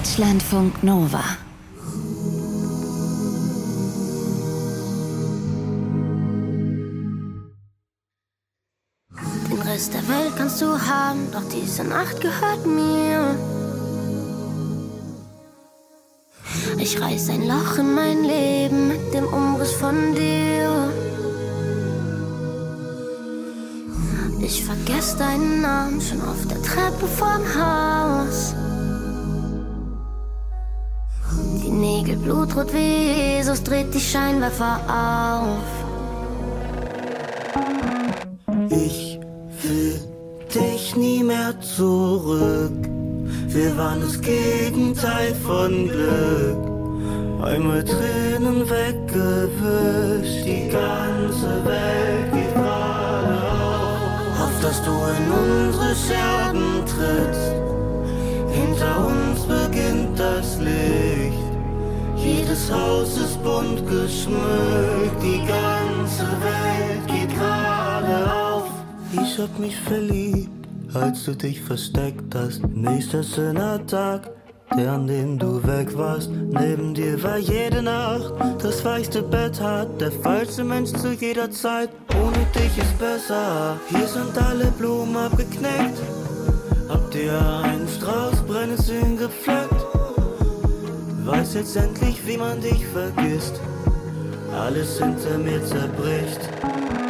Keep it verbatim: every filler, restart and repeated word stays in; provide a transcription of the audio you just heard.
Deutschlandfunk Nova. Den Rest der Welt kannst du haben, doch diese Nacht gehört mir. Ich reiß ein Loch in mein Leben mit dem Umriss von dir. Ich vergess deinen Namen schon auf der Treppe vorm Haus. Die Nägel blutrot wie Jesus, dreht die Scheinwerfer auf. Ich will dich nie mehr zurück. Wir waren das Gegenteil von Glück. Einmal Tränen weggewischt, die ganze Welt geht geradeaus. Hoff, dass du in unsere Scherben trittst. Hinter uns beginnt das Licht. Jedes Haus ist bunt geschmückt, die ganze Welt geht gerade auf. Ich hab mich verliebt, als du dich versteckt hast. Nächster schöner Tag, der an dem du weg warst. Neben dir war jede Nacht das weichste Bett hart. Der falsche Mensch zu jeder Zeit, ohne dich ist besser. Hier sind alle Blumen abgeknickt. Habt ihr einen Strauß Brennnesseln gepflückt? Weiß jetzt endlich, wie man dich vergisst. Alles hinter mir zerbricht.